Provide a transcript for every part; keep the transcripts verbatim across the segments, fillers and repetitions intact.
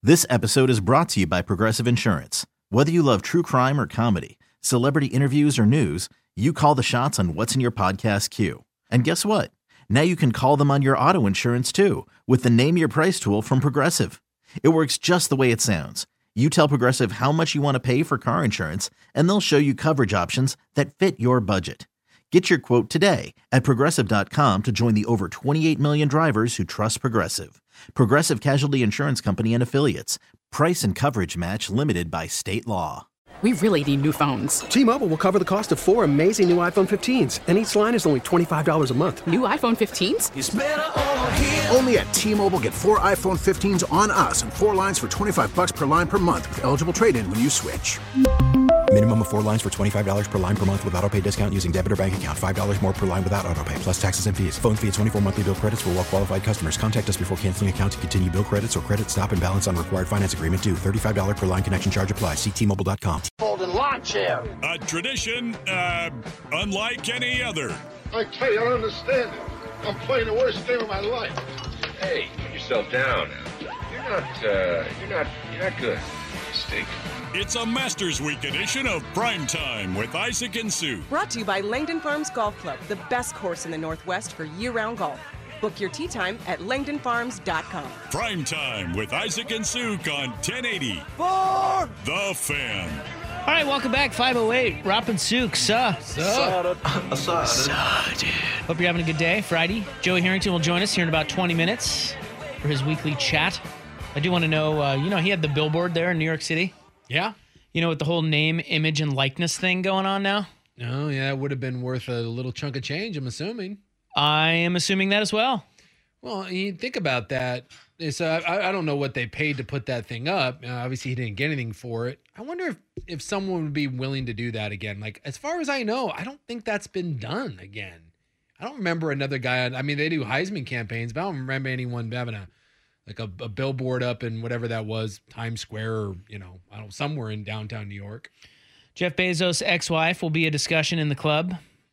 This episode is brought to you by Progressive Insurance. Whether you love true crime or comedy, celebrity interviews or news, you call the shots on what's in your podcast queue. And guess what? Now you can call them on your auto insurance too with the Name Your Price tool from Progressive. It works just the way it sounds. You tell Progressive how much you want to pay for car insurance, and they'll show you coverage options that fit your budget. Get your quote today at Progressive dot com to join the over twenty-eight million drivers who trust Progressive. Progressive Casualty Insurance Company and Affiliates. Price and coverage match limited by state law. We really need new phones. T-Mobile will cover the cost of four amazing new iPhone fifteens, and each line is only twenty-five dollars a month. New iPhone fifteens? It's better over here. Only at T-Mobile, get four iPhone fifteens on us and four lines for twenty-five bucks per line per month with eligible trade-in when you switch. Minimum of four lines for twenty-five dollars per line per month with autopay discount using debit or bank account. five dollars more per line without autopay, plus taxes and fees. Phone fee at twenty-four monthly bill credits for well-qualified customers. Contact us before canceling account to continue bill credits or credit stop and balance on required finance agreement due. thirty-five dollars per line connection charge applies. See T Mobile dot com. Folding lawn chair. A tradition uh, unlike any other. I tell you, I don't understand it. I'm playing the worst game of my life. Hey, put yourself down. You're not, uh, you're not, you're not good. You stink. It's a Masters Week edition of Prime Time with Isaac and Sue. Brought to you by Langdon Farms Golf Club, the best course in the Northwest for year-round golf. Book your tee time at langdon farms dot com. Prime Time with Isaac and Sue on ten eighty. Four. The Fan. All right, welcome back. five oh eight, Rop and Souk. Suh. Suh. Suh. Suh, dude. Hope you're having a good day. Friday. Joey Harrington will join us here in about twenty minutes for his weekly chat. I do want to know, uh, you know, he had the billboard there in New York City. Yeah. You know, with the whole name, image, and likeness thing going on now? Oh, yeah, it would have been worth a little chunk of change, I'm assuming. I am assuming that as well. Well, you think about that. It's, uh, I, I don't know what they paid to put that thing up. Uh, obviously, he didn't get anything for it. I wonder if, if someone would be willing to do that again. Like, as far as I know, I don't think that's been done again. I don't remember another guy. I mean, they do Heisman campaigns, but I don't remember anyone having a like a, a billboard up in whatever that was, Times Square or, you know, I don't know, somewhere in downtown New York. Jeff Bezos' ex-wife will be a discussion in the club.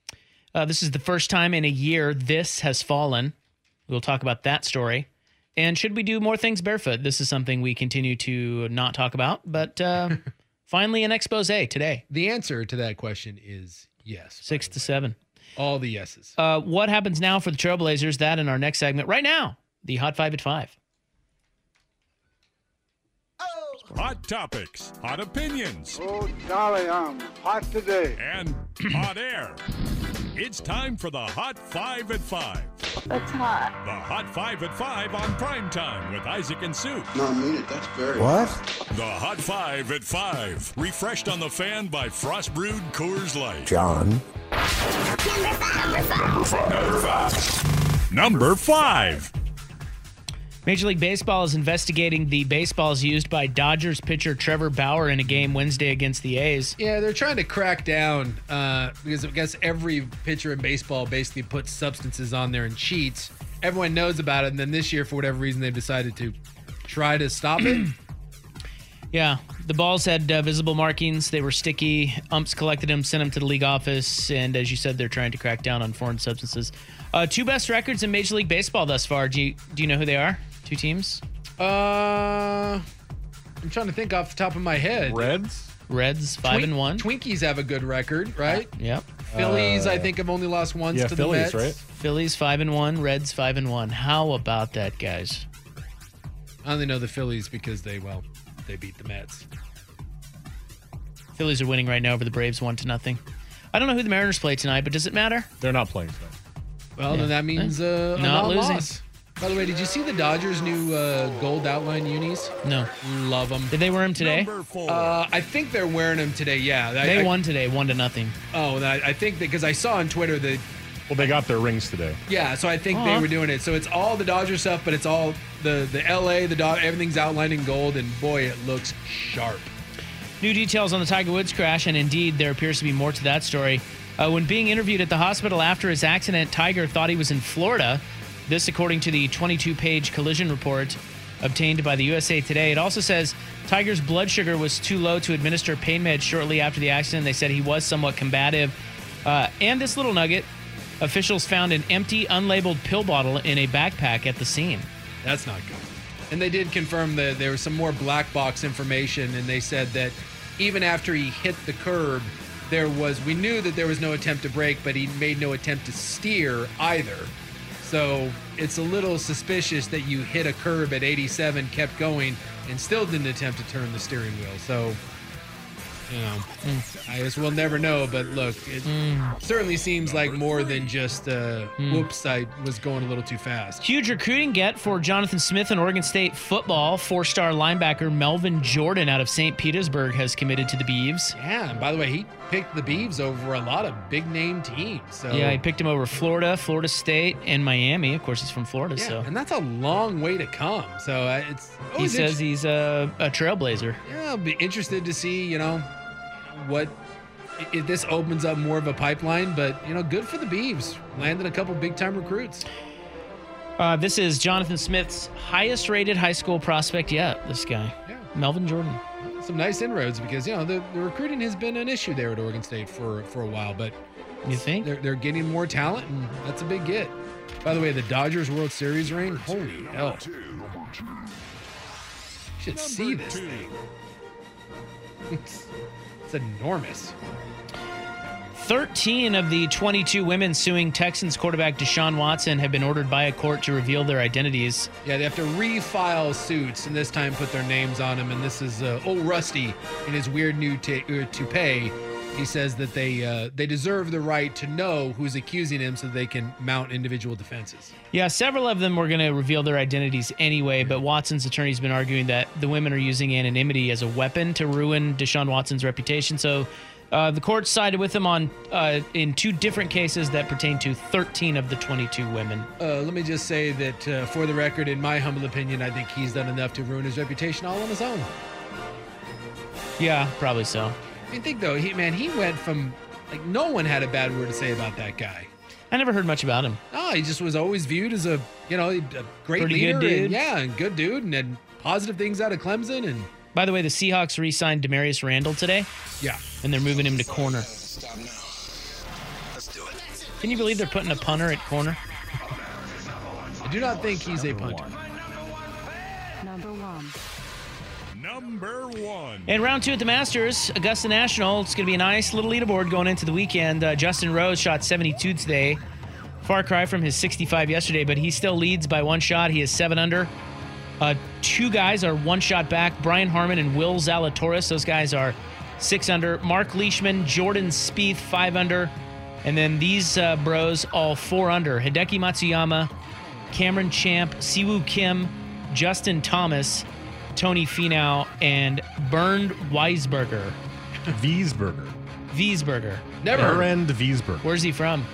Uh, this is the first time in a year this has fallen. We'll talk about that story. And should we do more things barefoot? This is something we continue to not talk about, but uh, finally an expose today. The answer to that question is yes. Six to seven. All the yeses. Uh, what happens now for the Trailblazers? That in our next segment. Right now, the Hot Five at Five. Hot topics, hot opinions. Oh, golly, I'm hot today. And hot air. It's time for the Hot Five at Five. That's hot. The Hot Five at Five on Prime Time with Isaac and Sue. No, I mean it. That's very What? The Hot Five at Five. Refreshed on the Fan by Frost Brewed Coors Light. John. Number five. Number five. Number five. Major League Baseball is investigating the baseballs used by Dodgers pitcher Trevor Bauer in a game Wednesday against the A's. Yeah, they're trying to crack down uh, because I guess every pitcher in baseball basically puts substances on there and cheats. Everyone knows about it, and then this year, for whatever reason, they've decided to try to stop it. Yeah, the balls had uh, visible markings. They were sticky. Umps collected them, sent them to the league office, and as you said, they're trying to crack down on foreign substances. Uh, two best records in Major League Baseball thus far. Do you, do you know who they are? Two teams? Uh, I'm trying to think off the top of my head. Reds? Reds, five Twink- and one. Twinkies have a good record, right? Uh, yep. Phillies, Uh, I think, have only lost once yeah, to Phillies, the Mets. right? Phillies, five and one. Reds, five and one. How about that, guys? I only know the Phillies because they, well, they beat the Mets. Phillies are winning right now over the Braves, one to nothing. I don't know who the Mariners play tonight, but does it matter? They're not playing tonight. Well, Yeah. then that means uh, a Not losing. loss. By the way, did you see the Dodgers' new uh, gold outline unis? No. Love them. Did they wear them today? Number four. Uh, I think they're wearing them today, yeah. I, They I, won today, one to nothing. Oh, that, I think because I saw on Twitter that, Well, they got their rings today. yeah, so I think Aw. they were doing it. So it's all the Dodger stuff, but it's all the, the L A, the Dod- everything's outlined in gold, and boy, it looks sharp. New details on the Tiger Woods crash, and indeed, there appears to be more to that story. Uh, when being interviewed at the hospital after his accident, Tiger thought he was in Florida. This, according to the twenty-two page collision report obtained by the U S A Today. It also says Tiger's blood sugar was too low to administer pain meds shortly after the accident. They said he was somewhat combative. Uh, and this little nugget, officials found an empty, unlabeled pill bottle in a backpack at the scene. That's not good. And they did confirm that there was some more black box information, and they said that even after he hit the curb, there was, we knew that there was no attempt to brake, but he made no attempt to steer either. So it's a little suspicious that you hit a curb at eighty-seven, kept going, and still didn't attempt to turn the steering wheel. So, you know, mm. I guess we'll never know. But look, it mm. certainly seems like more than just, uh, mm. whoops, I was going a little too fast. Huge recruiting get for Jonathan Smith in Oregon State football. Four-star linebacker Melvin Jordan out of Saint Petersburg has committed to the Beavs. Yeah, and by the way, he picked the Beavs over a lot of big-name teams. So yeah, he picked him over Florida, Florida State, and Miami. Of course, he's from Florida. Yeah, so and that's a long way to come. So uh, it's he says he's a, a trailblazer. Yeah, I'll be interested to see, you know, what if this opens up more of a pipeline. But you know, good for the Beavs, landed a couple big-time recruits. Uh, this is Jonathan Smith's highest-rated high school prospect yet. This guy, yeah. Melvin Jordan. Some nice inroads because, you know, the, the recruiting has been an issue there at Oregon State for, for a while, but you think they're, they're getting more talent, and that's a big get. By the way, the Dodgers World Series ring, holy hell. You should see this thing. It's, it's enormous. thirteen of the twenty-two women suing Texans quarterback Deshaun Watson have been ordered by a court to reveal their identities. Yeah, they have to refile suits and this time put their names on them. And this is uh, old Rusty in his weird new t- uh, toupee. He says that they uh, they deserve the right to know who's accusing him so they can mount individual defenses. Yeah, several of them were going to reveal their identities anyway, but Watson's attorney's been arguing that the women are using anonymity as a weapon to ruin Deshaun Watson's reputation. So Uh, the court sided with him on uh, in two different cases that pertain to thirteen of the twenty-two women. Uh, let me just say that, uh, for the record, in my humble opinion, I think he's done enough to ruin his reputation all on his own. Yeah, probably so. I mean, think though, he man, he went from like no one had a bad word to say about that guy. I never heard much about him. Oh, he just was always viewed as a you know a great Pretty leader, good dude. And, yeah, and good dude, and had positive things out of Clemson. And by the way, the Seahawks re-signed Demarius Randall today. Yeah. And they're moving him to corner. Let's do it. Can you believe they're putting a punter at corner? I do not think he's a punter. Number one. Number one. And round two at the Masters, Augusta National. It's going to be a nice little leaderboard going into the weekend. Uh, Justin Rose shot seventy-two today. Far cry from his sixty-five yesterday, but he still leads by one shot. He is seven under. Uh, two guys are one shot back. Brian Harmon and Will Zalatoris. Those guys are six under. Mark Leishman, Jordan Spieth, five under. And then these uh, bros, all four under. Hideki Matsuyama, Cameron Champ, Siwoo Kim, Justin Thomas, Tony Finau, and Bernd Weisberger. Wiesberger. Wiesberger. Never heard. Bernd Wiesberger. Where's he from?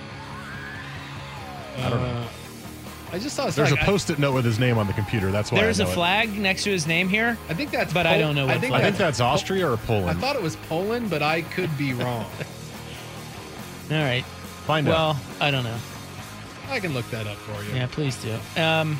I don't know. I just saw. There's flag. a post-it note with his name on the computer. That's why There's I a know flag it. next to his name here. I think that's. But Pol- I don't know what I think, flag. I think that's Austria or Poland. I thought it was Poland, but I could be wrong. All right. Find well, out. Well, I don't know. I can look that up for you. Yeah, please do. Um,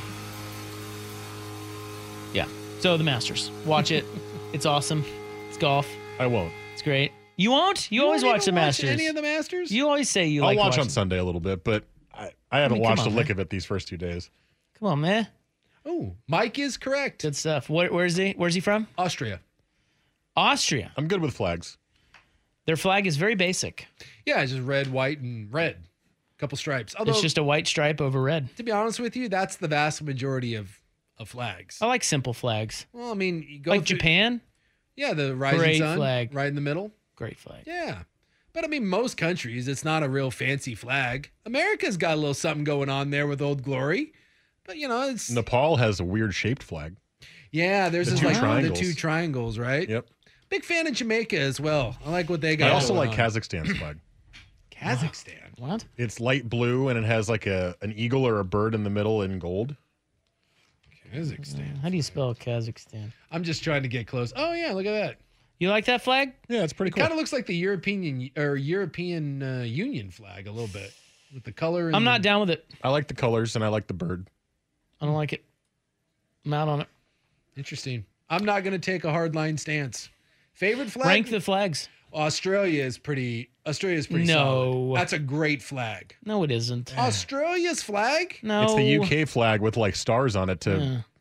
yeah. So the Masters. Watch it. It's awesome. It's golf. I won't. It's great. You won't? You, You always won't watch the even watch Masters. Any of the Masters? You always say you I'll like watch watching. on Sunday a little bit, but I, I haven't I mean, come watched on, a lick man. of it these first two days. Come on, man. Oh, Mike is correct. Good stuff. Where, where's he? Where's he from? Austria. Austria. I'm good with flags. Their flag is very basic. Yeah, it's just red, white, and red. Couple stripes. Although, It's just a white stripe over red. to be honest with you, that's the vast majority of, of flags. I like simple flags. Well, I mean, you go Like through- Japan. Yeah, the rising Great sun, flag. right in the middle. Great flag. Yeah. But I mean, most countries, it's not a real fancy flag. America's got a little something going on there with Old Glory. But, you know, it's. Nepal has a weird shaped flag. Yeah, there's The this two like triangles. the two triangles, right? Yep. Big fan of Jamaica as well. I like what they got. I also going like on. Kazakhstan's flag. Kazakhstan. What? It's light blue and it has like a an eagle or a bird in the middle in gold. Kazakhstan. How do you spell Kazakhstan? I'm just trying to get close. Oh yeah, look at that. You like that flag? Yeah, it's pretty It cool. kind of looks like the European or European uh, Union flag a little bit with the color. And I'm not down with it. I like the colors and I like the bird. I don't like it. I'm out on it. Interesting. I'm not going to take a hard line stance. Favorite flag? Rank the flags. Australia is pretty. Australia is pretty No. solid. That's a great flag. No, it isn't. Australia's flag? No. It's the U K flag with like stars on it to Yeah.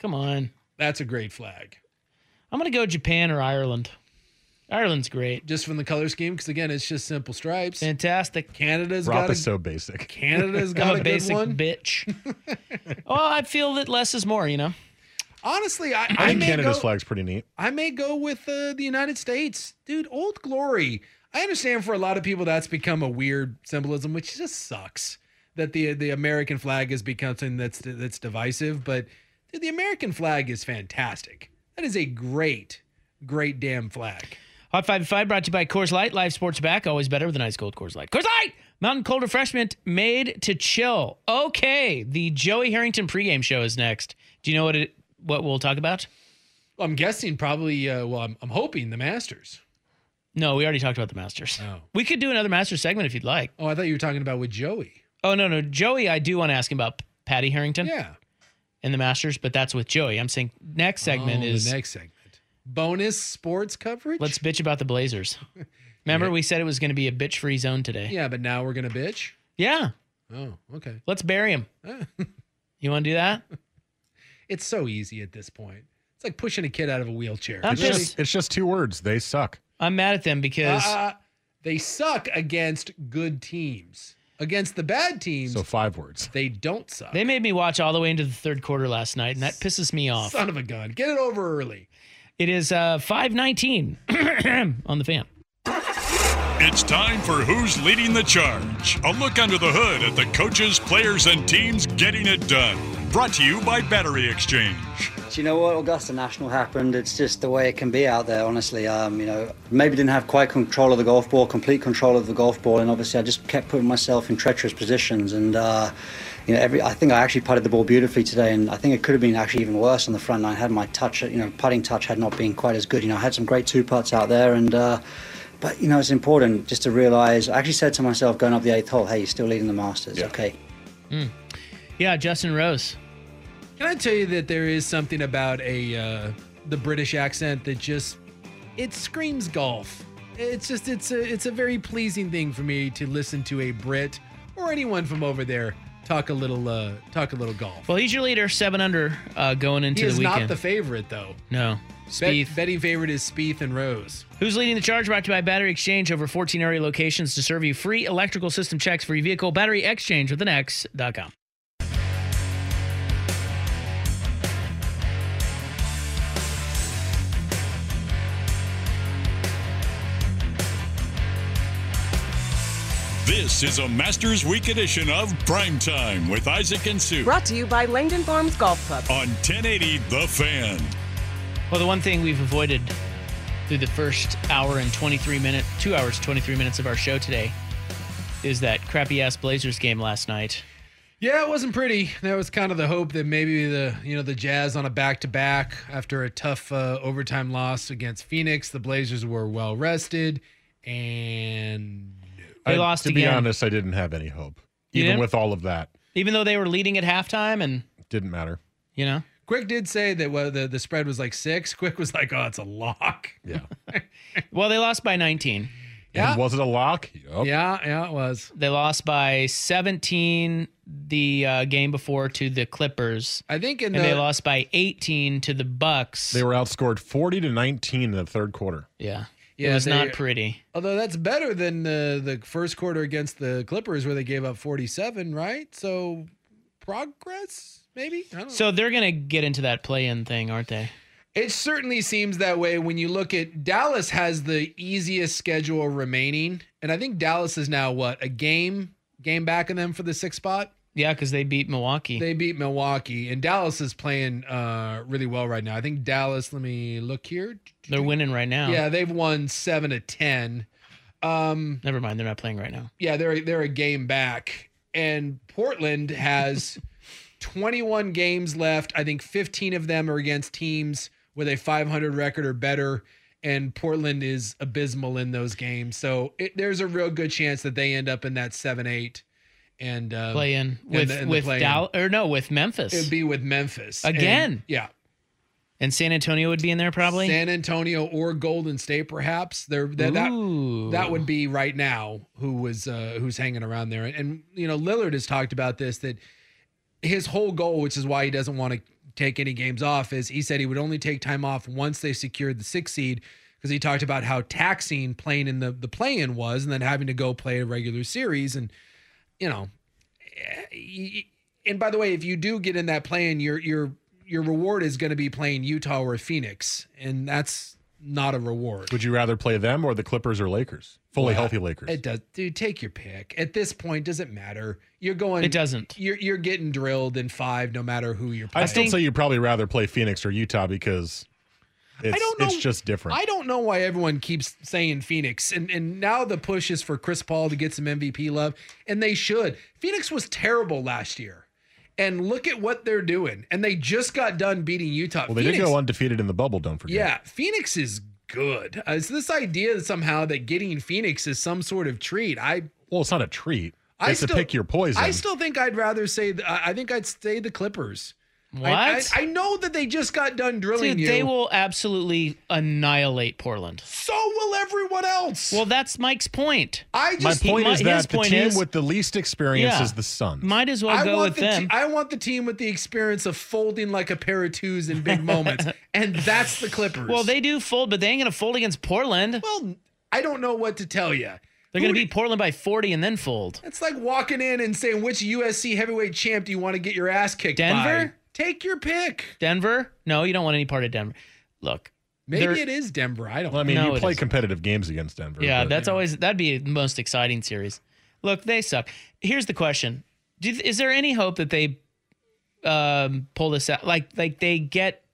Come on. That's a great flag. I'm going to go Japan or Ireland. Ireland's great. Just from the color scheme, because again, it's just simple stripes. Fantastic. Canada's Rob got a, is so basic. Canada's got I'm a, a good basic one. bitch. Well, I feel that less is more, you know? Honestly, I, I I think may Canada's go, flag's pretty neat. I may go with uh, the United States. Dude, Old Glory. I understand for a lot of people that's become a weird symbolism, which just sucks that the the American flag has become something that's that's divisive. But dude, the American flag is fantastic. That is a great, great damn flag. Hot five five brought to you by Coors Light. Live sports back. Always better with a nice cold Coors Light. Coors Light! Mountain cold refreshment made to chill. Okay, the Joey Harrington pregame show is next. Do you know what it what we'll talk about? Well, I'm guessing probably, uh, well, I'm, I'm hoping the Masters. No, we already talked about the Masters. Oh. We could do another Masters segment if you'd like. Oh, I thought you were talking about with Joey. Oh, no, no. Joey, I do want to ask him about Patty Harrington. Yeah. And the Masters, but that's with Joey. I'm saying next segment oh, is... the next segment. Bonus sports coverage? Let's bitch about the Blazers. Remember, yeah. we said it was going to be a bitch-free zone today. Yeah, but now we're going to bitch? Yeah. Oh, okay. Let's bury him. You want to do that? It's so easy at this point. It's like pushing a kid out of a wheelchair. I'm It's just, it's just two words. They suck. I'm mad at them because... Uh, they suck against good teams. Against the bad teams, So five words. they don't suck. They made me watch all the way into the third quarter last night, and that pisses me off. Son of a gun. Get it over early. It is uh, five nineteen on the Fan. It's time for Who's Leading the Charge. A look under the hood at the coaches, players, and teams getting it done. Brought to you by Battery Exchange. Do you know what? Augusta National happened. It's just the way it can be out there, honestly. Um, you know, maybe didn't have quite control of the golf ball, complete control of the golf ball, and obviously I just kept putting myself in treacherous positions. And uh, you know, every I think I actually putted the ball beautifully today, and I think it could have been actually even worse on the front nine had my touch, you know, putting touch had not been quite as good. You know, I had some great two putts out there, and. Uh, But, you know, it's important just to realize, I actually said to myself going up the eighth hole, hey, you're still leading the Masters, Yeah. okay? Mm. Yeah, Justin Rose. Can I tell you that there is something about a uh, the British accent that just, it screams golf. It's just, it's a, it's a very pleasing thing for me to listen to a Brit or anyone from over there talk a little, uh, talk a little golf. Well, he's your leader, seven under, uh, going into he the is weekend. not the favorite, though. No. Bet, Spieth. betting favorite is Spieth and Rose. Who's Leading the Charge? Brought to you by Battery Exchange. Over fourteen area locations to serve you free electrical system checks for your vehicle. Battery Exchange with an X dot com. This is a Masters Week edition of Primetime with Isaac and Sue Brought to you by Langdon Farms Golf Club. on ten eighty The Fan. Well, the one thing we've avoided through the first hour and twenty-three minutes, two hours, twenty-three minutes of our show today is that crappy-ass Blazers game last night. Yeah, it wasn't pretty. That was kind of the hope that maybe the, you know, the Jazz on a back-to-back after a tough uh, overtime loss against Phoenix, the Blazers were well rested, and They I- lost To again. be honest, I didn't have any hope. You Even didn't? with all of that. Even though they were leading at halftime and, Didn't matter. you know. Quick did say that well, the, the spread was like six. Quick was like, oh, it's a lock. Yeah. Well, they lost by nineteen. Yeah. And was it a lock? Yep. Yeah, yeah, it was. They lost by seventeen the uh, game before to the Clippers. I think in and the they lost by eighteen to the Bucks. They were outscored forty to nineteen in the third quarter. Yeah. Yeah, it was they- not pretty. Although that's better than the the first quarter against the Clippers where they gave up forty-seven, right? So progress, maybe? I don't know. So they're going to get into that play-in thing, aren't they? It certainly seems that way when you look at Dallas has the easiest schedule remaining. And I think Dallas is now what, a game game back in them for the sixth spot? Yeah, because they beat Milwaukee. They beat Milwaukee, and Dallas is playing uh, really well right now. I think Dallas, let me look here. They're winning right now. Yeah, they've won seven to ten. Um, Never mind, they're not playing right now. yeah, they're they're a game back. And Portland has twenty-one games left. I think fifteen of them are against teams with a five hundred record or better, and Portland is abysmal in those games. So it, there's a real good chance that they end up in that seven eight and uh, Play in with the- and the with play-in. Dallas or no with Memphis It'd be with Memphis again. And, yeah, And San Antonio would be in there probably. San Antonio or Golden State, perhaps. They're, they're that Ooh. that would be right now who was uh, who's hanging around there. And you know, Lillard has talked about this, that his whole goal, which is why he doesn't want to take any games off is he said he would only take time off once they secured the sixth seed because he talked about how taxing playing in the, the play-in was and then having to go play a regular series. And, you know, and by the way, if you do get in that play-in, your your your reward is going to be playing Utah or Phoenix, and that's not a reward. Would you rather play them or the Clippers or Lakers? Fully Well, healthy Lakers. It does, dude. Take your pick. At this point, does it matter? You're going. It doesn't. You're you're getting drilled in five, no matter who you're playing. I'd still say you'd probably rather play Phoenix or Utah because it's, I don't know, it's just different. I don't know why everyone keeps saying Phoenix, and and now the push is for Chris Paul to get some M V P love, and they should. Phoenix was terrible last year, and look at what they're doing, and they just got done beating Utah. Well, they Phoenix, did go undefeated in the bubble, don't forget. Yeah, Phoenix is good. Uh, it's this idea that somehow that getting Phoenix is some sort of treat. I Well, it's not a treat. I It's to still- pick your poison. I still think I'd rather say. The, I I think I'd say the Clippers. What? I, I, I know that they just got done drilling Dude, you. they will absolutely annihilate Portland. So will everyone else. Well, that's Mike's point. I My just point he- is his that the point team is- with the least experience Yeah. is the Suns. Might as well I go want with the them. te- I want the team with the experience of folding like a pair of twos in big moments, and that's the Clippers. well, they do fold, but they ain't going to fold against Portland. Well, I don't know what to tell you. They're going to beat Portland by forty and then fold. It's like walking in and saying, which U S C heavyweight champ do you want to get your ass kicked by? Denver? Take your pick. Denver? No, you don't want any part of Denver. Look. Maybe they're- it is Denver. I don't Well, I mean, No, you it play isn't. competitive games against Denver. Yeah, but- that's always that'd be the most exciting series. Look, they suck. Here's the question: Do, Is there any hope that they um, pull this out? Like, like they get,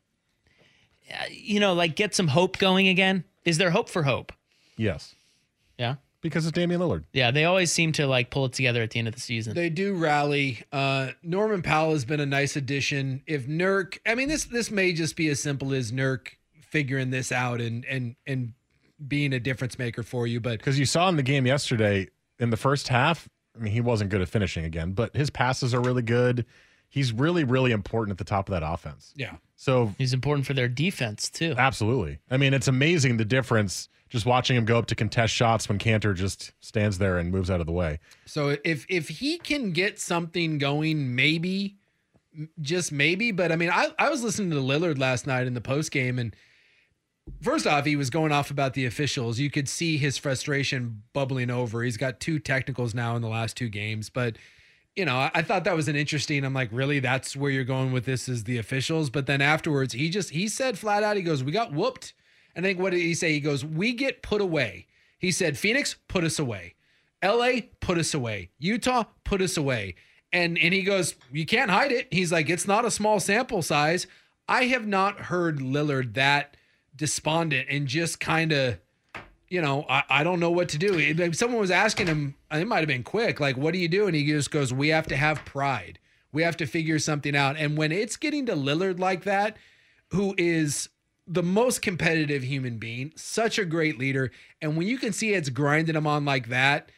uh, you know, like get some hope going again? Is there hope for hope? Yes, Yeah, because it's Damian Lillard. yeah. They always seem to like pull it together at the end of the season. They do rally. Uh, Norman Powell has been a nice addition. If Nurk, I mean, this this may just be as simple as Nurk figuring this out and and and being a difference maker for you. But Because you saw in the game yesterday, in the first half, I mean, he wasn't good at finishing again, but his passes are really good. He's really, really important at the top of that offense. yeah, So He's important for their defense too. absolutely. I mean, it's amazing the difference just watching him go up to contest shots when Cantor just stands there and moves out of the way. so if if he can get something going, maybe, m- just maybe. But I mean, I I was listening to Lillard last night in the post game, and first off, he was going off about the officials. You could see his frustration bubbling over. He's got two technicals now in the last two games, but you know, I, I thought that was an interesting. I'm like, really, that's where you're going with this is the officials. But then afterwards, he just he said flat out, he goes, "We got whooped." And I think what did he say? He goes, "We get put away." He said, "Phoenix, put us away. L A, put us away. Utah, put us away." And and he goes, "You can't hide it." He's like, "It's not a small sample size." I have not heard Lillard that despondent and just kind of, you know, I, I don't know what to do. If someone was asking him, it might have been quick, like, "What do you do?" And he just goes, "We have to have pride. We have to figure something out." And when it's getting to Lillard like that, who is the most competitive human being, such a great leader, and when you can see it's grinding him on like that,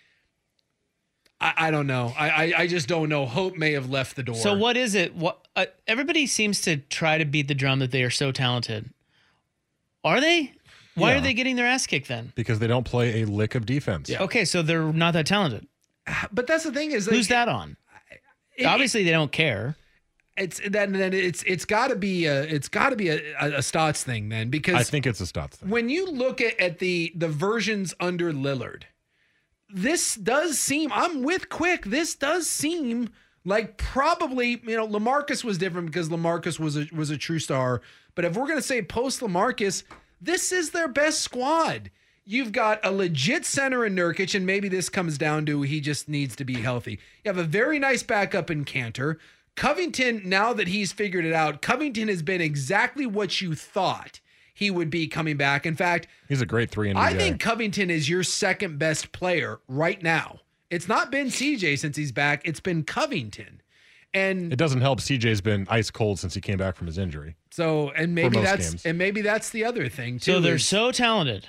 I, I don't know. I, I I just don't know. Hope may have left the door. So what is it? What uh, everybody seems to try to beat the drum that they are so talented. Are they? Why Yeah. are they getting their ass kicked then? Because they don't play a lick of defense. Yeah. Okay, so they're not that talented. But that's the thing is, like, Who's that on? it- Obviously, they don't care. It's then then it's it's got to be a it's got to be a, a, a Stotts thing then, because I think it's a Stotts thing. when you look at, at the the versions under Lillard, this does seem, I'm with Quick, this does seem like probably, you know, LaMarcus was different because LaMarcus was a was a true star, but if we're gonna say post LaMarcus, this is their best squad. You've got a legit center in Nurkic, and maybe this comes down to he just needs to be healthy. You have a very nice backup in Cantor. Covington, now that he's figured it out, Covington has been exactly what you thought he would be coming back. In fact, He's a great three and D I guy. think Covington is your second best player right now. It's not been C J since he's back. It's been Covington. And It doesn't help. C J's been ice cold since he came back from his injury. so, and maybe most that's, games. and maybe that's the other thing too. So they're is- so talented,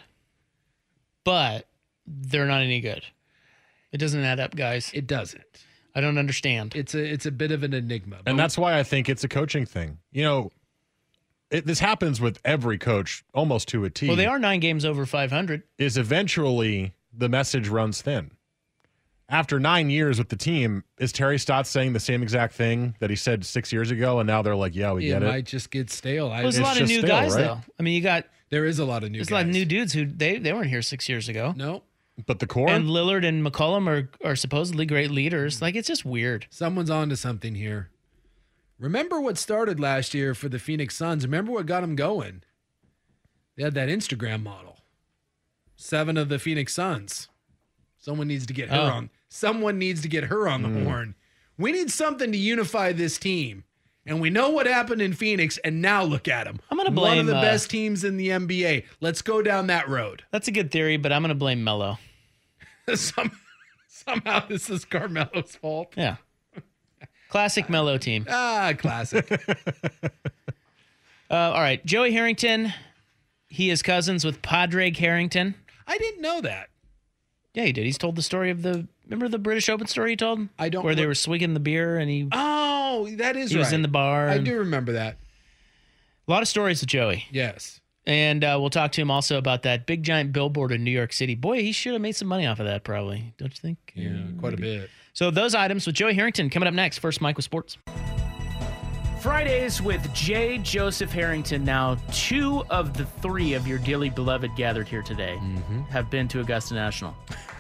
but they're not any good. It doesn't add up, guys. it doesn't. I don't understand. It's a, it's a bit of an enigma. And that's why I think it's a coaching thing. You know, it, this happens with every coach almost to a T. Well, they are nine games over five hundred. Is eventually the message runs thin. after nine years with the team, is Terry Stotts saying the same exact thing that he said six years ago, and now they're like, yeah, we it get it? It might just get stale. Well, there's a lot of new stale, guys, right? though. I mean, you got... There is a lot of new There's guys. a lot of new dudes who, they, they weren't here six years ago. No. But the core? And Lillard and McCollum are, are supposedly great leaders. Like, it's just weird. Someone's on to something here. Remember what started last year for the Phoenix Suns? Remember what got them going? They had that Instagram model. Seven of the Phoenix Suns. Someone needs to get her Oh. on. Someone needs to get her on the Mm. horn. We need something to unify this team. And we know what happened in Phoenix, and now look at them. I'm gonna One blame, of the uh, best teams in the N B A. Let's go down that road. That's a good theory, but I'm going to blame Melo. Some, somehow this is Carmelo's fault. Yeah. Classic Melo team. Ah, classic. uh, all right. Joey Harrington, he is cousins with Padraig Harrington. I didn't know that. Yeah, he did. He's told the story of the, remember the British Open story he told? I don't Where they re- were swigging the beer and he, Oh, that is he right. was in the bar. I and- do remember that. A lot of stories with Joey. Yes. And uh, we'll talk to him also about that big giant billboard in New York City. Boy, he should have made some money off of that, probably. Don't you think? Yeah, quite a bit. So those items with Joey Harrington coming up next. First, Mike with sports. Fridays with J. Joseph Harrington. Now, two of the three of your dearly beloved gathered here today Mm-hmm. have been to Augusta National.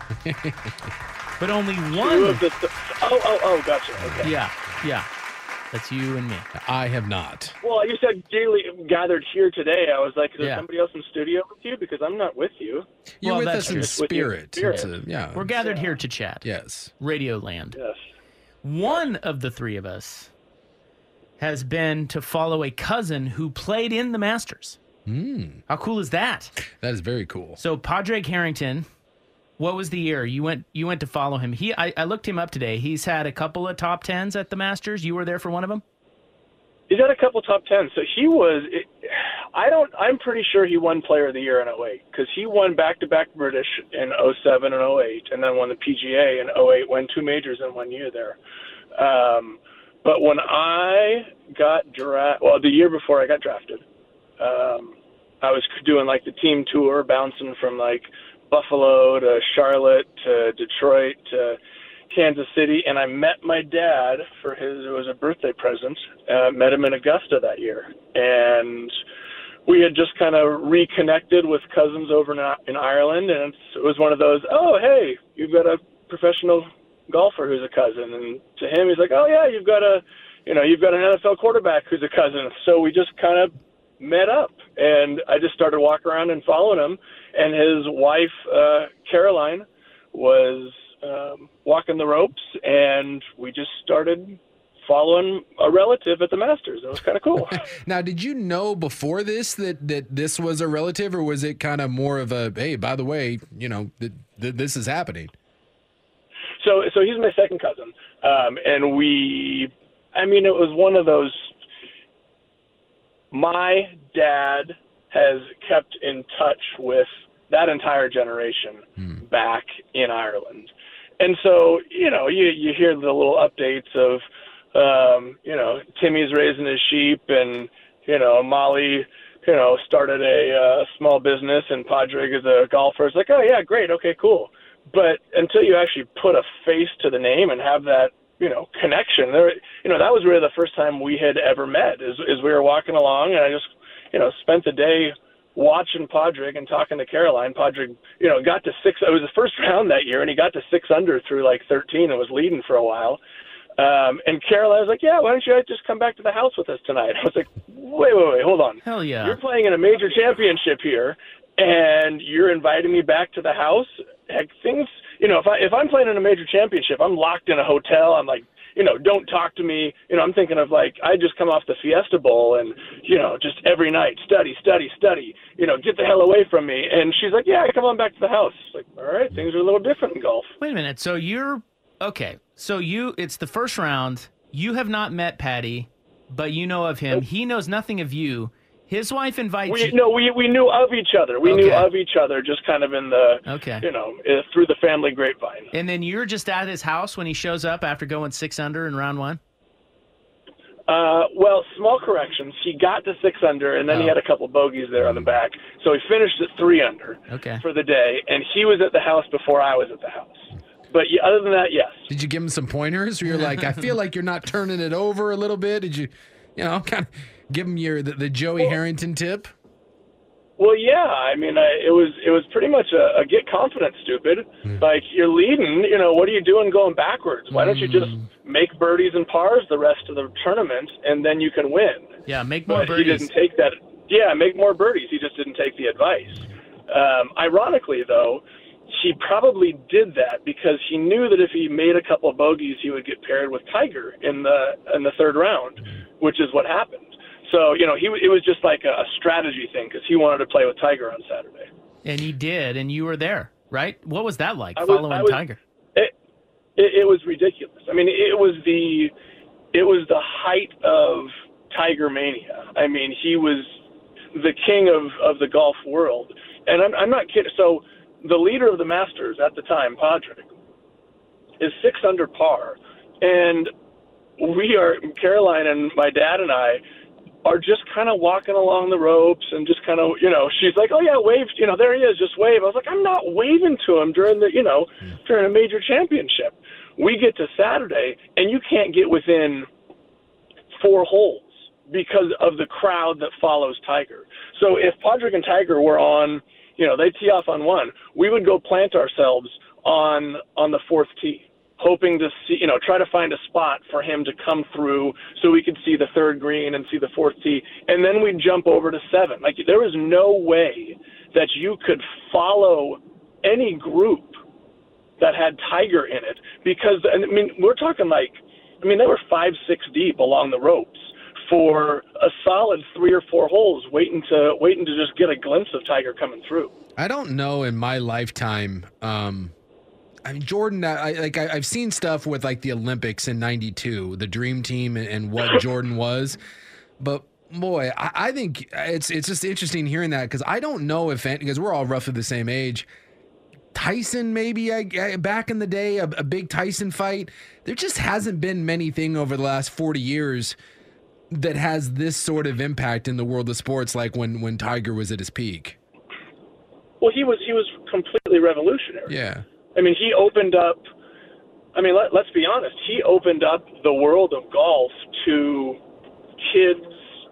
But only Two one. of the th- oh, oh, oh, gotcha. Okay. Yeah, yeah. That's you and me. I have not. Well, you said daily gathered here today. I was like, is there Yeah. somebody else in studio with you? Because I'm not with you. You're Well, with that's us in true. Just with you in spirit. spirit. It's a- yeah. We're gathered here to chat. Yes. Radio Land. Yes. One of the three of us has been to follow a cousin who played in the Masters. Mm, How cool is that? that is very cool. So Padraig Harrington, what was the year you went? You went to follow him. He, I, I looked him up today. He's had a couple of top tens at the Masters. You were there for one of them. He's had a couple top tens. So he was. It, I don't. I'm pretty sure he won Player of the Year in oh eight because he won back-to-back British in oh seven and oh eight, and then won the P G A in oh eight. Won two majors in one year there. Um, but when I got drafted, well, the year before I got drafted, um, I was doing like the team tour, bouncing from like Buffalo to Charlotte to Detroit to Kansas City, and I met my dad for his, it was a birthday present, uh, met him in Augusta that year. And we had just kind of reconnected with cousins over in, in Ireland, and it's, it was one of those, oh, hey, you've got a professional golfer who's a cousin. And to him, he's like, oh, yeah, you've got a, you know, you've got an N F L quarterback who's a cousin. So we just kind of met up, and I just started walking around and following him. And his wife, uh, Caroline, was um, walking the ropes, and we just started following a relative at the Masters. It was kind of cool. Now, did you know before this that, that this was a relative, or was it kind of more of a, hey, by the way, you know, th- th- this is happening? So, so he's my second cousin, um, and we, I mean, it was one of those, my dad has kept in touch with that entire generation Hmm. back in Ireland. And so, you know, you, you hear the little updates of, um, you know, Timmy's raising his sheep, and, you know, Molly, you know, started a uh, small business, and Padraig is a golfer. It's like, oh, yeah, great. Okay, cool. But until you actually put a face to the name and have that, you know, connection, there, you know, that was really the first time we had ever met, is, is we were walking along, and I just, you know, spent the day watching Padraig and talking to Caroline. Padraig, you know, got to six. It was the first round that year, and he got to six under through like thirteen and was leading for a while. Um, and Caroline was like, yeah, why don't you guys just come back to the house with us tonight? I was like, wait, wait, wait, hold on. Hell yeah. You're playing in a major championship here, and you're inviting me back to the house? Heck, things, you know, if, I, if I'm playing in a major championship, I'm locked in a hotel. I'm like, you know, don't talk to me. You know, I'm thinking of like, I just come off the Fiesta Bowl and, you know, just every night, study, study, study, you know, get the hell away from me. And she's like, yeah, come on back to the house. Like, all right, things are a little different in golf. Wait a minute. So you're, okay. So you, it's the first round. You have not met Patty, but you know of him. He knows nothing of you. His wife invites We, you. no, we, we knew of each other. We Okay. knew of each other just kind of in the, Okay. you know, uh, through the family grapevine. And then you're just at his house when he shows up after going six under in round one? Uh, well, small corrections. He got to six under, and then Oh. he had a couple bogeys there on the back. So he finished at three under Okay. for the day, and he was at the house before I was at the house. But yeah, other than that, yes. Did you give him some pointers? Where you're like, I feel like you're not turning it over a little bit. Did you, you know, kind of give him your the, the Joey well, Harrington tip? Well, yeah. I mean, I, it was it was pretty much a, a get confident, stupid. Mm. Like, you're leading. You know, what are you doing going backwards? Why don't you just make birdies and pars the rest of the tournament, and then you can win? Yeah, make more but birdies. He didn't take that. Yeah, make more birdies. He just didn't take the advice. Um, ironically, though, he probably did that because he knew that if he made a couple of bogeys, he would get paired with Tiger in the in the third round, which is what happened. So, you know, he it was just like a strategy thing because he wanted to play with Tiger on Saturday. And he did, and you were there, right? What was that like, I following was, I was, Tiger? It, it, it was ridiculous. I mean, it was the it was the height of Tiger mania. I mean, he was the king of, of the golf world. And I'm, I'm not kidding. So the leader of the Masters at the time, Padraig, is six under par. And we are, Caroline and my dad and I, are just kind of walking along the ropes and just kind of, you know, she's like, oh, yeah, wave, you know, there he is, just wave. I was like, I'm not waving to him during the, you know, during a major championship. We get to Saturday, and you can't get within four holes because of the crowd that follows Tiger. So if Padraig and Tiger were on, you know, they tee off on one, we would go plant ourselves on on the fourth tee, hoping to see, you know, try to find a spot for him to come through so we could see the third green and see the fourth tee, and then we'd jump over to seven. Like, there was no way that you could follow any group that had Tiger in it because, I mean, we're talking like, I mean, they were five, six deep along the ropes for a solid three or four holes, waiting to waiting to just get a glimpse of Tiger coming through. I don't know in my lifetime. Um, I mean, Jordan. I like. I, I've seen stuff with like the Olympics in ninety-two, the Dream Team, and, and what Jordan was. But boy, I, I think it's it's just interesting hearing that because I don't know if because we're all roughly the same age. Tyson, maybe I, I, back in the day, a, a big Tyson fight. There just hasn't been anything over the last forty years that has this sort of impact in the world of sports, like when, when Tiger was at his peak. Well, he was he was completely revolutionary. Yeah. I mean, he opened up. I mean, let, let's be honest. He opened up the world of golf to kids.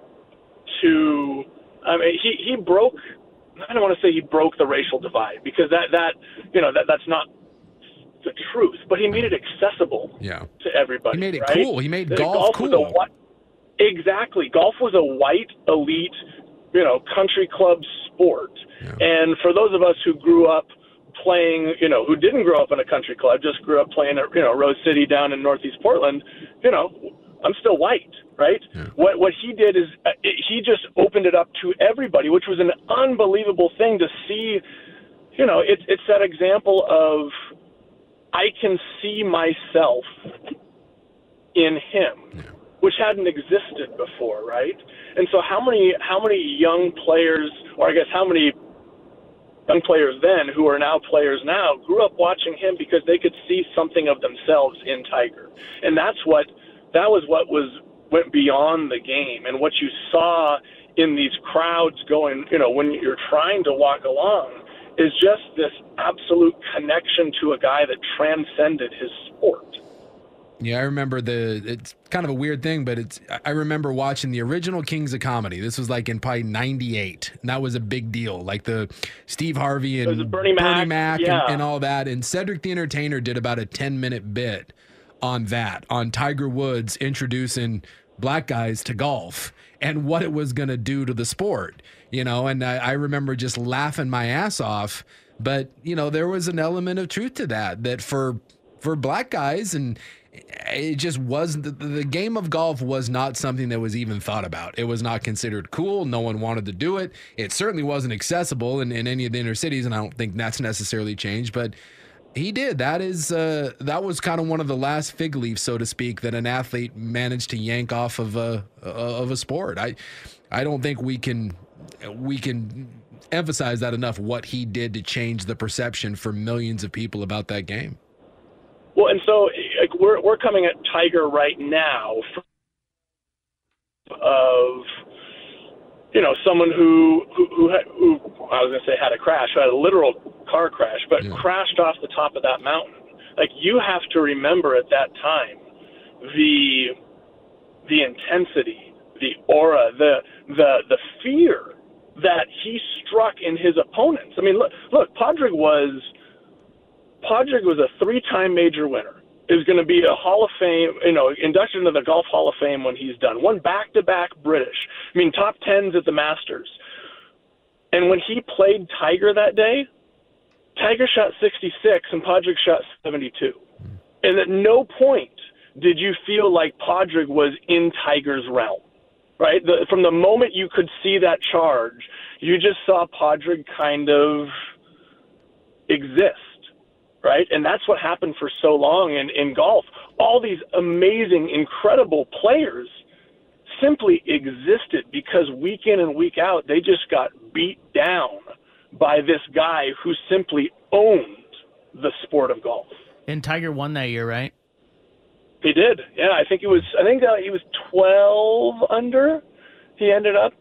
To, I mean, he he broke. I don't want to say he broke the racial divide because that that you know that that's not the truth. But he made it accessible. Yeah. To everybody. He made it right? cool. He made the, golf, golf cool. Was a, Exactly. Golf was a white, elite, you know, country club sport. Yeah. And for those of us who grew up playing, you know, who didn't grow up in a country club, just grew up playing at, you know, Rose City down in Northeast Portland, you know, I'm still white, right? Yeah. What what he did is uh, it, he just opened it up to everybody, which was an unbelievable thing to see. You know, it, it's that example of I can see myself in him. Yeah. Which hadn't existed before, right? And so how many how many young players, or I guess how many young players then who are now players now, grew up watching him because they could see something of themselves in Tiger. And that's what that was what was went beyond the game. And what you saw in these crowds going, you know, when you're trying to walk along, is just this absolute connection to a guy that transcended his sport. Yeah, I remember the, it's kind of a weird thing, but it's, I remember watching the original Kings of Comedy. This was like in probably ninety-eight. And that was a big deal. Like the Steve Harvey and Bernie Mac, Bernie Mac yeah. and, and all that. And Cedric the Entertainer did about a ten minute bit on that, on Tiger Woods introducing black guys to golf and what it was going to do to the sport, you know? And I, I remember just laughing my ass off, but you know, there was an element of truth to that, that for, for black guys, and it just wasn't, the, the game of golf was not something that was even thought about. It was not considered cool. No one wanted to do it. It certainly wasn't accessible in, in any of the inner cities, and I don't think that's necessarily changed, but he did. That is, uh, that was kind of one of the last fig leaves, so to speak, that an athlete managed to yank off of a, of a sport. I, I don't think we can, we can emphasize that enough, what he did to change the perception for millions of people about that game. Well, and so like, we're we're coming at Tiger right now of, you know, someone who who who, had, who I was going to say had a crash, who had a literal car crash, but yeah. crashed off the top of that mountain. like you have to remember at that time the the intensity, the aura, the the the fear that he struck in his opponents. I mean, look, look, Padraig was Padraig was a three-time major winner. Is going to be a Hall of Fame, you know, inducted into the Golf Hall of Fame when he's done. Won back-to-back British. I mean, top tens at the Masters. And when he played Tiger that day, Tiger shot sixty-six and Padraig shot seventy-two. And at no point did you feel like Padraig was in Tiger's realm, right? The, from the moment you could see that charge, you just saw Padraig kind of exist. Right? And that's what happened for so long in, in golf. All these amazing, incredible players simply existed because week in and week out, they just got beat down by this guy who simply owned the sport of golf. And Tiger won that year, right? He did. Yeah, I think he was, I think uh, he was twelve under. He ended up.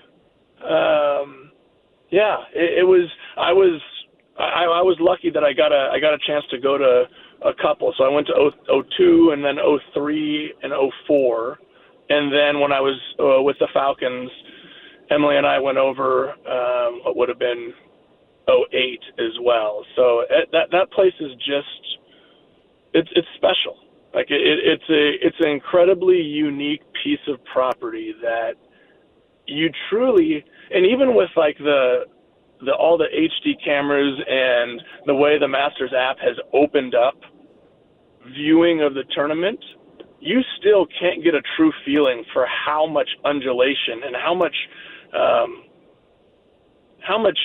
Um, yeah, it, it was, I was, I, I was lucky that I got a I got a chance to go to a couple. So I went to oh two and then oh three and oh four. And then when I was uh, with the Falcons, Emily and I went over um, what would have been oh eight as well. So it, that that place is just it's it's special. Like it, it, it's a it's an incredibly unique piece of property that you truly, and even with like the The, all the H D cameras and the way the Masters app has opened up viewing of the tournament, you still can't get a true feeling for how much undulation and how much um, how much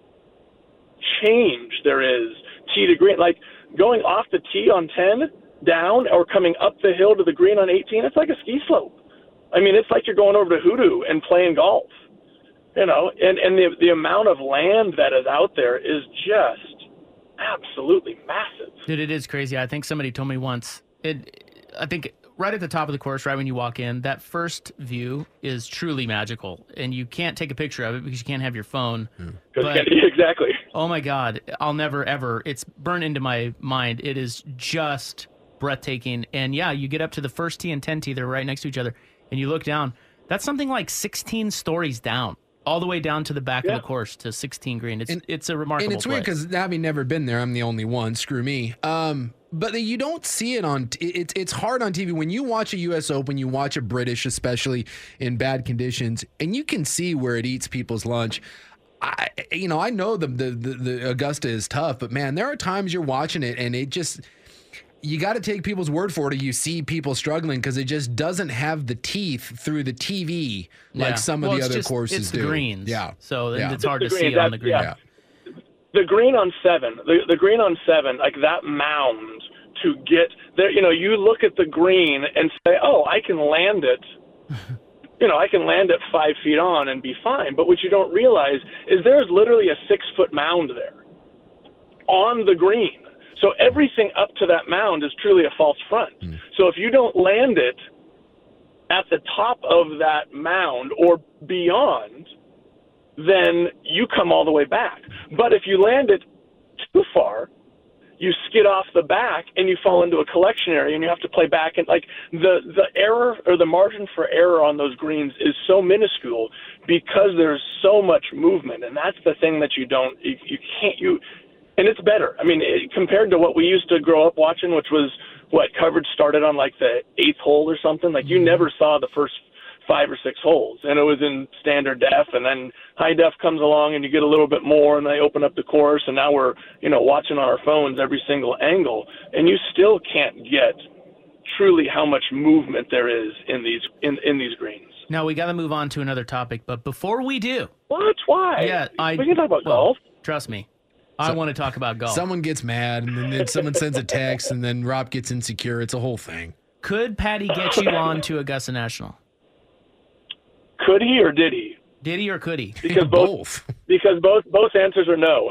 change there is tee to green. Like going off the tee on ten down or coming up the hill to the green on eighteen, it's like a ski slope. I mean, it's like you're going over to Hoodoo and playing golf. You know, and, and the the amount of land that is out there is just absolutely massive. Dude, it is crazy. I think somebody told me once, it, I think right at the top of the course, right when you walk in, that first view is truly magical. And you can't take a picture of it because you can't have your phone. Mm. But, exactly. Oh, my God. I'll never, ever. It's burned into my mind. It is just breathtaking. And, yeah, you get up to the first tee and ten tee. They're right next to each other. And you look down. That's something like sixteen stories down. All the way down to the back yeah. of the course to sixteen green. It's and, it's a remarkable And it's place. weird because having never been there, I'm the only one. Screw me. Um, but you don't see it on. T- it's it's hard on T V when you watch a U S Open. You watch a British, especially in bad conditions, and you can see where it eats people's lunch. I you know I know the the the, the Augusta is tough, but man, there are times you're watching it and it just. You got to take people's word for it. You see people struggling because it just doesn't have the teeth through the T V like yeah. some well, of the other just, course it's do. The greens. Yeah. So yeah. it's hard the to green, see on the green. Yeah. The green on seven, the, the green on seven, like that mound to get there, you know, you look at the green and say, oh, I can land it. You know, I can land it five feet on and be fine. But what you don't realize is there's literally a six-foot mound there on the green. So everything up to that mound is truly a false front. Mm. So if you don't land it at the top of that mound or beyond, then you come all the way back. But if you land it too far, you skid off the back and you fall into a collection area and you have to play back. And like the, the error or the margin for error on those greens is so minuscule because there's so much movement. And that's the thing that you don't, you, you can't, you, and it's better. I mean, it, compared to what we used to grow up watching, which was what coverage started on like the eighth hole or something. Like you never saw the first five or six holes, and it was in standard def, and then high def comes along and you get a little bit more, and they open up the course, and now we're, you know, watching on our phones every single angle, and you still can't get truly how much movement there is in these in, in these greens. Now we got to move on to another topic, but before we do, what? Why? Yeah, I. We can talk about well, golf. Trust me, I so, want to talk about golf. Someone gets mad, and then, then someone sends a text, and then Rob gets insecure. It's a whole thing. Could Patty get you on to Augusta National? Could he or did he? Did he or could he? Because both. Because both both answers are no.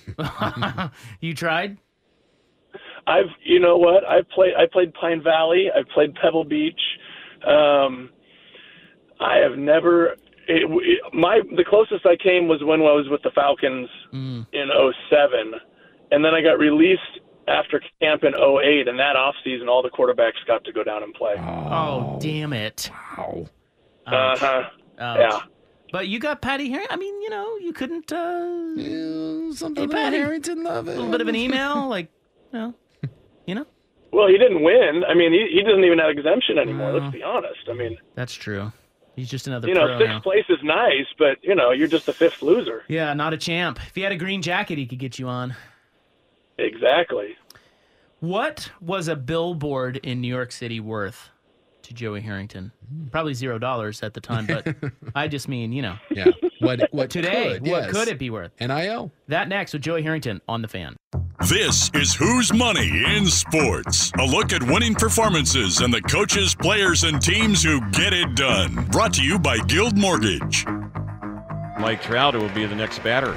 You tried? I've you know what? I've played I played Pine Valley, I've played Pebble Beach. Um, I have never it, it, my the closest I came was when I was with the Falcons mm. in oh seven, and then I got released after camp in oh eight, and that offseason, all the quarterbacks got to go down and play. Oh, damn it. Wow. Uh-huh. Yeah. But you got Patty Harrington. I mean, you know, you couldn't. Uh, yeah, something hey, about Patty, Harrington love it. A little bit of an email, like, you know, you know. Well, he didn't win. I mean, he, he doesn't even have exemption anymore. No. Let's be honest. I mean, that's true. He's just another. You know, pro sixth now. place is nice, but you know, you're just the fifth loser. Yeah, not a champ. If he had a green jacket, he could get you on. Exactly. What was a billboard in New York City worth to Joey Harrington? Probably zero dollars at the time, but I just mean, you know. Yeah. What? What today? Could, what yes. could it be worth? N I L. That next with Joey Harrington on The Fan. This is Who's Money in Sports. A look at winning performances and the coaches, players, and teams who get it done. Brought to you by Guild Mortgage. Mike Trout will be the next batter.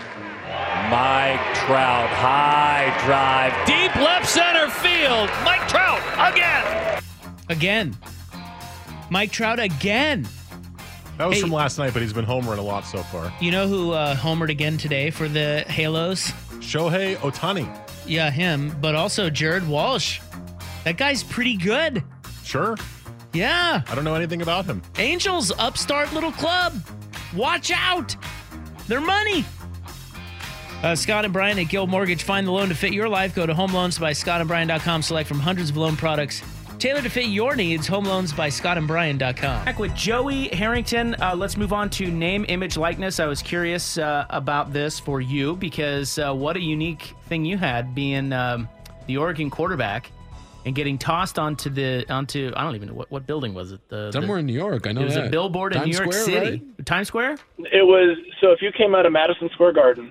Mike Trout, high drive, deep left center field. Mike Trout again. Again. Mike Trout again. That was Hey. from last night, but he's been homering a lot so far. You know who uh, homered again today for the Halos? Shohei Ohtani. Yeah, him, but also Jared Walsh. That guy's pretty good. Sure. Yeah. I don't know anything about him. Angels, upstart little club. Watch out. Their money. Uh, Scott and Brian at Guild Mortgage. Find the loan to fit your life. Go to home loans by scott and brian dot com. Select from hundreds of loan products tailored to fit your needs. Home loans by scott and brian dot com. Back with Joey Harrington. Uh, let's move on to name, image, likeness. I was curious uh, about this for you because uh, what a unique thing you had being um, the Oregon quarterback and getting tossed onto the onto I don't even know what, what building was it? The, Somewhere the, in New York. I know it was that. a billboard in Times New York Square, City. right? Times Square? It was, so if you came out of Madison Square Garden,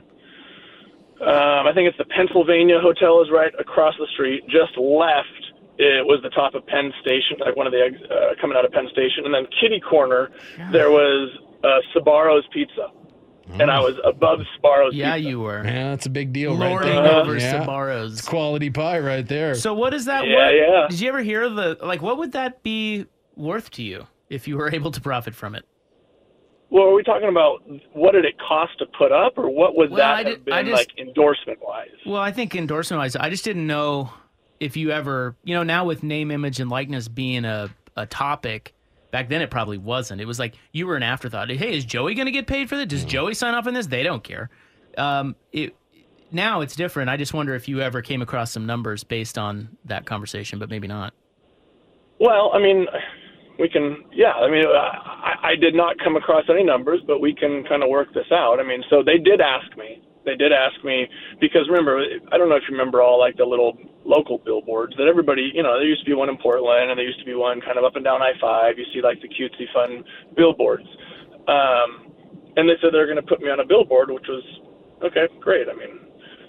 um, I think it's the Pennsylvania Hotel is right across the street. Just left, it was the top of Penn Station, like one of the eggs uh, coming out of Penn Station. And then kitty corner, there was uh, Sbarro's Pizza. And I was above Sbarro's Yeah, Pizza. you were. Yeah, that's a big deal right Lording there. over yeah. Sbarro's. It's quality pie right there. So what is that? Yeah, what, yeah. Did you ever hear the, like, what would that be worth to you if you were able to profit from it? Well, are we talking about what did it cost to put up, or what would Well, that I have did- been I just- like endorsement-wise? Well, I think endorsement-wise, I just didn't know if you ever, you know, now with name, image, and likeness being a, a topic, back then it probably wasn't. It was like you were an afterthought. Hey, is Joey going to get paid for this? Does Joey sign off on this? They don't care. Um, it now it's different. I just wonder if you ever came across some numbers based on that conversation, but maybe not. Well, I mean, we can, yeah, I mean, I, I did not come across any numbers, but we can kind of work this out. I mean, so they did ask me. They did ask me because remember, I don't know if you remember all like the little local billboards that everybody, you know, there used to be one in Portland and there used to be one kind of up and down I five. You see like the cutesy fun billboards. Um, and they said they're going to put me on a billboard, which was, okay, great. I mean,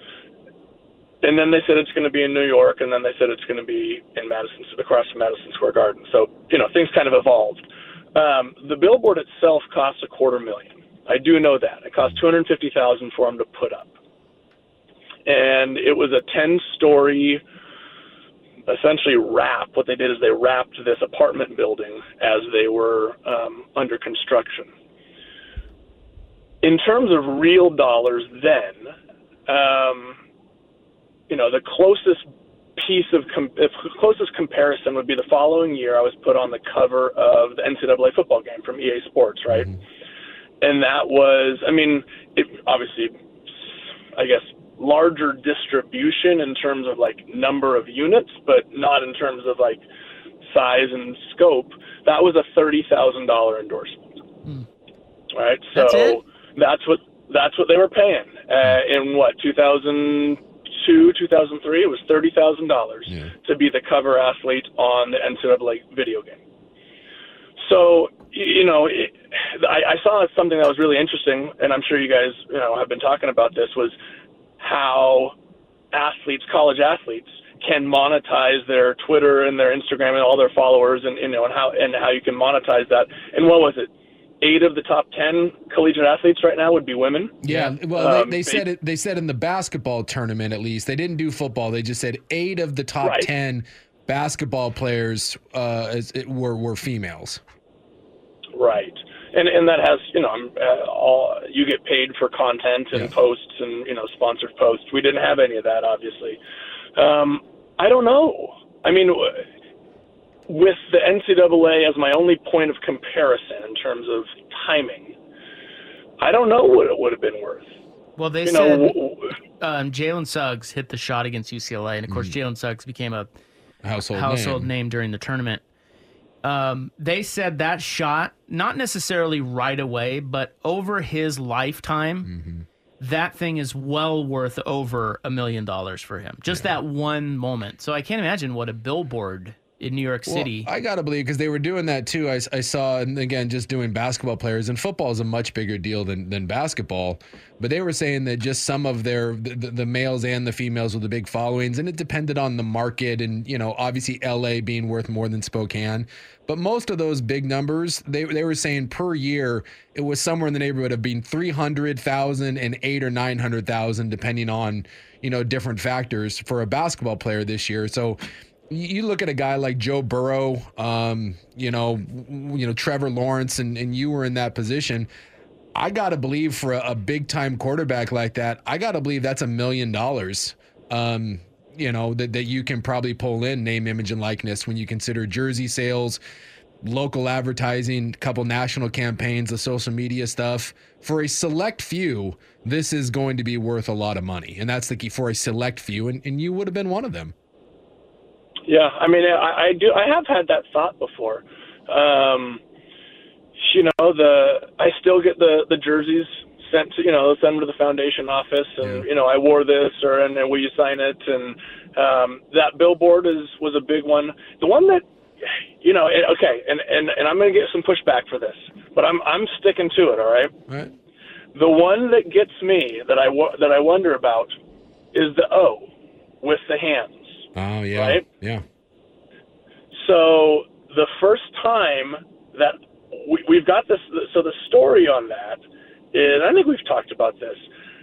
and then they said it's going to be in New York, and then they said it's going to be in Madison, across from Madison Square Garden. So, you know, things kind of evolved. Um, the billboard itself costs a quarter million. I do know that. It cost two hundred fifty thousand dollars for them to put up. And it was a ten-story, essentially wrap. What they did is they wrapped this apartment building as they were um, under construction. In terms of real dollars then, um, you know, the closest piece of com- the closest comparison would be the following year I was put on the cover of the N C double A football game from E A Sports, right? Mm-hmm. And that was, I mean, it, obviously, I guess, larger distribution in terms of, like, number of units, but not in terms of, like, size and scope. That was a thirty thousand dollars endorsement. Hmm. Right? So that's, it? that's what that's what they were paying. Uh, in, what, two thousand two, two thousand three? It was thirty thousand dollars yeah. to be the cover athlete on the N C double A video game. So, you know, it, I, I saw something that was really interesting, and I'm sure you guys, you know, have been talking about this, was how athletes, college athletes, can monetize their Twitter and their Instagram and all their followers, and you know, and how and how you can monetize that. And what was it? Eight of the top ten collegiate athletes right now would be women. Yeah, well, um, they, they said it. They said in the basketball tournament, at least, they didn't do football. They just said eight of the top right. ten basketball players uh, as it were were females. Right, and and that has, you know, uh, all you get paid for content and yeah. posts and, you know, sponsored posts. We didn't have any of that, obviously. Um, I don't know. I mean, with the N C double A as my only point of comparison in terms of timing, I don't know what it would have been worth. Well, they you said know, um, Jalen Suggs hit the shot against U C L A, and of course, mm-hmm. Jalen Suggs became a household, household name. name during the tournament. Um, they said that shot, not necessarily right away, but over his lifetime, mm-hmm. that thing is well worth over a million dollars for him. Just yeah. that one moment. So I can't imagine what a billboard in New York City. Well, I got to believe, because they were doing that too. I, I saw, and again, just doing basketball players, and football is a much bigger deal than, than basketball. But they were saying that just some of their, the, the males and the females with the big followings, and it depended on the market, and, you know, obviously L A being worth more than Spokane. But most of those big numbers, they they were saying per year, it was somewhere in the neighborhood of being three hundred thousand and eight or nine hundred thousand, depending on, you know, different factors for a basketball player this year. So you look at a guy like Joe Burrow, um, you know, you know, Trevor Lawrence, and, and you were in that position. I got to believe for a, a big time quarterback like that, I got to believe that's a million dollars, um, you know, that, that you can probably pull in name, image, and likeness when you consider jersey sales, local advertising, a couple national campaigns, the social media stuff. For a select few, this is going to be worth a lot of money. And that's the key, for a select few. And, and you would have been one of them. Yeah, I mean, I, I do. I have had that thought before. Um, you know, the I still get the, the jerseys sent to, you know, sent to the foundation office, and yeah. you know, I wore this, or and, and will you sign it? And um, that billboard is was a big one. The one that, you know, it, okay, and, and, and I'm going to get some pushback for this, but I'm I'm sticking to it. All right. All right. The one that gets me that I that I wonder about is the O with the hands. Oh, yeah. Right? Yeah. So the first time that we, we've got this, so the story on that is, I think we've talked about this.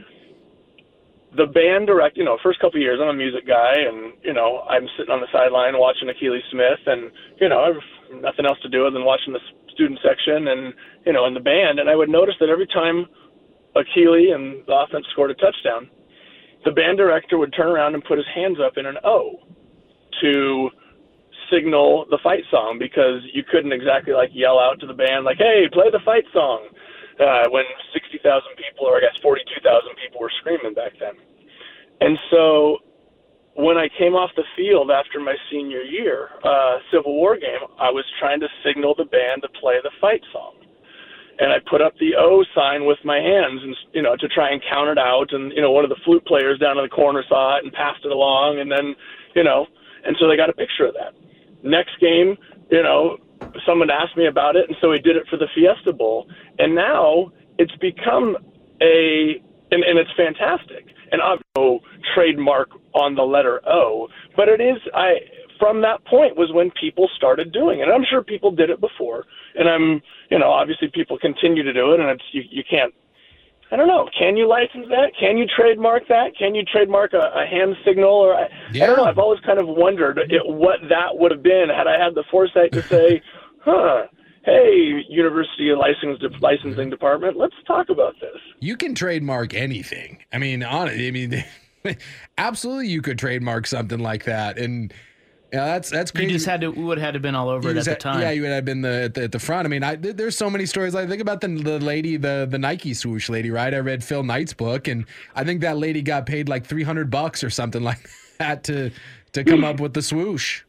The band direct, you know, first couple of years, I'm a music guy, and, you know, I'm sitting on the sideline watching Akili Smith, and, you know, I have nothing else to do other than watching the student section and, you know, in the band. And I would notice that every time Akili and the offense scored a touchdown, the band director would turn around and put his hands up in an O to signal the fight song, because you couldn't exactly like yell out to the band like, hey, play the fight song, uh, when sixty thousand people, or I guess forty-two thousand people were screaming back then. And so when I came off the field after my senior year, uh, Civil War game, I was trying to signal the band to play the fight song. And I put up the O sign with my hands, and, you know, to try and count it out. And, you know, one of the flute players down in the corner saw it and passed it along. And then, you know, and so they got a picture of that. Next game, you know, someone asked me about it, and so we did it for the Fiesta Bowl. And now it's become a, and, and it's fantastic. And I've no trademark on the letter O, but it is, I, from that point was when people started doing it. And I'm sure people did it before. And I'm, you know, obviously people continue to do it, and it's, you, you can't, I don't know, can you license that? Can you trademark that? Can you trademark a, a hand signal? Or I, yeah. I don't know. I've always kind of wondered it, what that would have been had I had the foresight to say, huh, hey, University Licensing, licensing Department, let's talk about this. You can trademark anything. I mean, honestly, I mean, absolutely you could trademark something like that. And yeah, that's that's crazy. You just had to would have had to been all over you it at the had, time. Yeah, you would have been the at the, at the front. I mean, I, there's so many stories. I think about the the lady, the the Nike swoosh lady, right? I read Phil Knight's book, and I think that lady got paid like three hundred bucks or something like that to to come up with the swoosh.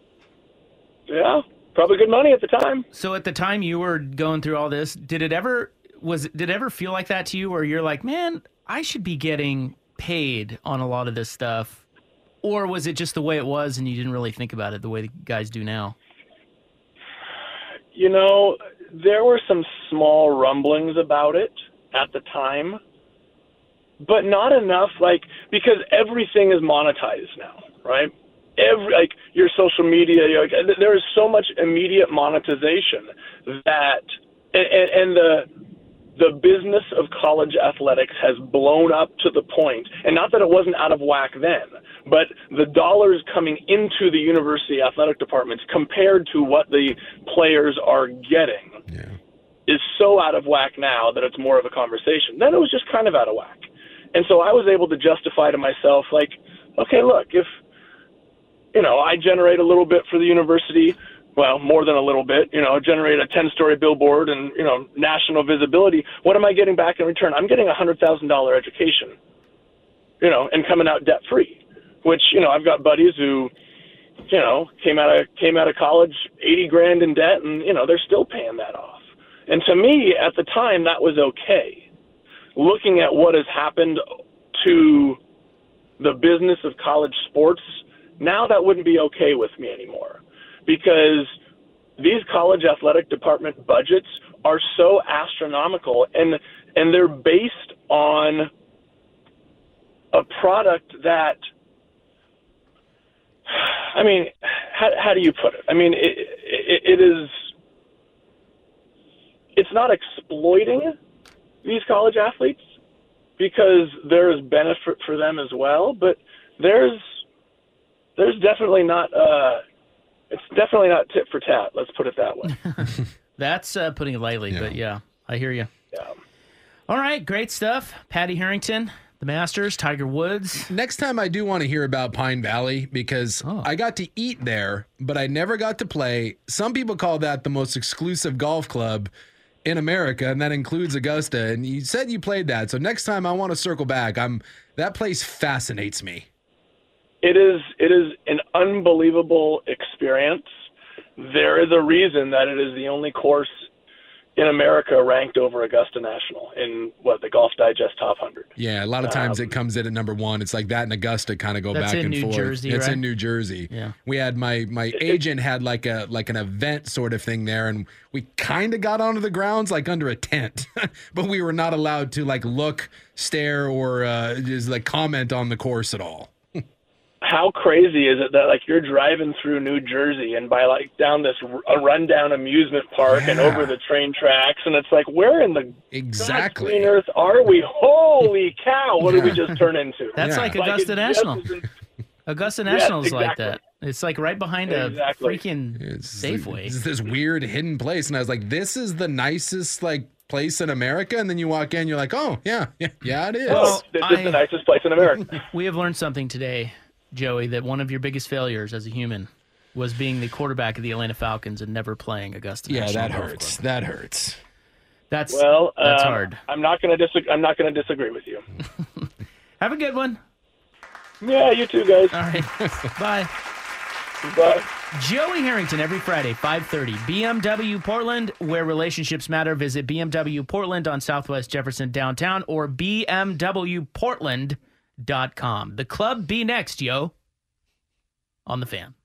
Yeah, probably good money at the time. So at the time you were going through all this, did it ever was did it ever feel like that to you, where you're like, man, I should be getting paid on a lot of this stuff? Or was it just the way it was and you didn't really think about it the way the guys do now? You know, there were some small rumblings about it at the time, but not enough, like, because everything is monetized now, right? Every, like, your social media, you're like, there is so much immediate monetization that, and, and the the business of college athletics has blown up to the point, and not that it wasn't out of whack then, but the dollars coming into the university athletic departments compared to what the players are getting yeah. is so out of whack now that it's more of a conversation. Then it was just kind of out of whack. And so I was able to justify to myself, like, okay, look, if you know, I generate a little bit for the university. Well, more than a little bit, you know, generate a ten-story billboard and, you know, national visibility. What am I getting back in return? I'm getting a one hundred thousand dollars education, you know, and coming out debt-free, which, you know, I've got buddies who, you know, came out of came out of college eighty grand in debt, and, you know, they're still paying that off. And to me, at the time, that was okay. Looking at what has happened to the business of college sports, now that wouldn't be okay with me anymore. Because these college athletic department budgets are so astronomical, and and they're based on a product that, I mean, how, how do you put it? I mean, it, it, it is, it's not exploiting these college athletes because there is benefit for them as well, but there's there's definitely not uh it's definitely not tit for tat, let's put it that way. That's uh, putting it lightly, yeah. But yeah, I hear you. Yeah. All right, great stuff. Patty Harrington, the Masters, Tiger Woods. Next time I do want to hear about Pine Valley because oh. I got to eat there, but I never got to play. Some people call that the most exclusive golf club in America, and that includes Augusta. And you said you played that, so next time I want to circle back. I'm that place fascinates me. It is it is an unbelievable experience. There is a reason that it is the only course in America ranked over Augusta National in what the Golf Digest Top one hundred. Yeah, a lot of times um, it comes in at number one. It's like that and Augusta kind of go back and New forth. Jersey, it's right? in New Jersey. Yeah. We had my my agent had like a like an event sort of thing there, and we kind of got onto the grounds like under a tent, but we were not allowed to like look, stare, or uh, just like comment on the course at all. How crazy is it that like you're driving through New Jersey and by like down this a rundown amusement park yeah. and over the train tracks, and it's like, where in the exactly green earth are we? Holy cow! What yeah. did we just turn into? That's yeah. like Augusta like National. Augusta National is yes, exactly. like that. It's like right behind a exactly. freaking it's Safeway. It's this weird hidden place, and I was like, this is the nicest like place in America, and then you walk in, you're like, oh yeah, yeah, yeah, it is. Well, this I, is the nicest place in America. We have learned something today, Joey, that one of your biggest failures as a human was being the quarterback of the Atlanta Falcons and never playing Augusta. Yeah, National that hurts. Club. That hurts. That's well. That's um, hard. I'm not going to disagree. I'm not going to disagree with you. Have a good one. Yeah, you too, guys. All right. Bye. Bye. Joey Harrington every Friday, five thirty. B M W Portland, where relationships matter. Visit B M W Portland on Southwest Jefferson downtown or B M W Portland dot com. The club be next, yo, on the Fan.